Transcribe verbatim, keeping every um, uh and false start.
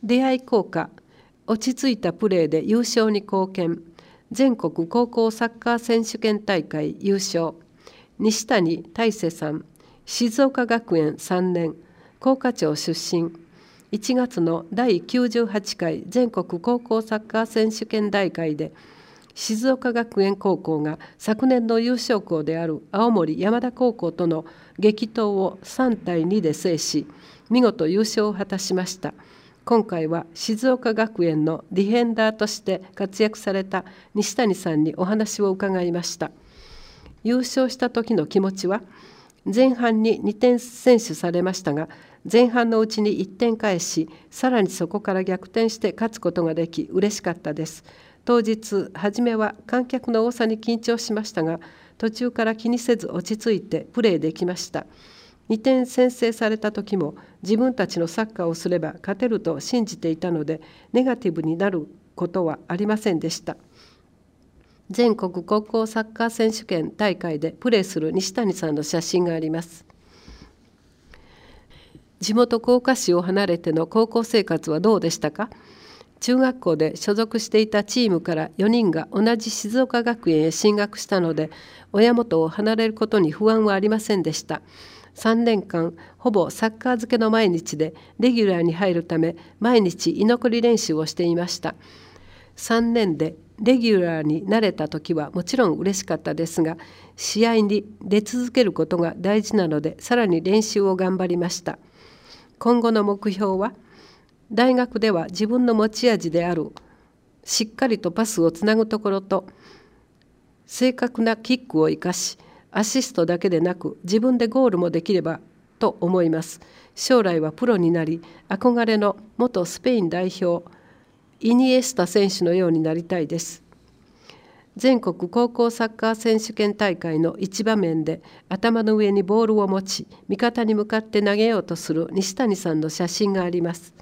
出会い効果、落ち着いたプレーで優勝に貢献、全国高校サッカー選手権大会優勝、西谷大勢さん、静岡学園さんねん、甲賀町出身、いちがつのだいきゅうじゅうはちかい全国高校サッカー選手権大会で、静岡学園高校が昨年の優勝校である青森山田高校との激闘をさんたいにで制し、見事優勝を果たしました。今回は静岡学園のディフェンダーとして活躍された西谷さんにお話を伺いました。優勝した時の気持ちは、前半ににてん先取されましたが、前半のうちにいってん返し、さらにそこから逆転して勝つことができ、嬉しかったです。当日、初めは観客の多さに緊張しましたが、途中から気にせず落ち着いてプレーできました。にてん先制された時も、自分たちのサッカーをすれば勝てると信じていたので、ネガティブになることはありませんでした。全国高校サッカー選手権大会でプレーする西谷さんの写真があります。地元甲賀市を離れての高校生活はどうでしたか？中学校で所属していたチームからよにんが同じ静岡学園へ進学したので、親元を離れることに不安はありませんでした。さんねんかん、ほぼサッカー漬けの毎日でレギュラーに入るため、毎日居残り練習をしていました。さんねんでレギュラーになれた時はもちろん嬉しかったですが、試合に出続けることが大事なので、さらに練習を頑張りました。今後の目標は、大学では自分の持ち味であるしっかりとパスをつなぐところと正確なキックを生かし、アシストだけでなく自分でゴールもできればと思います。将来はプロになり、憧れの元スペイン代表イニエスタ選手のようになりたいです。全国高校サッカー選手権大会の一場面で頭の上にボールを持ち、味方に向かって投げようとする西谷さんの写真があります。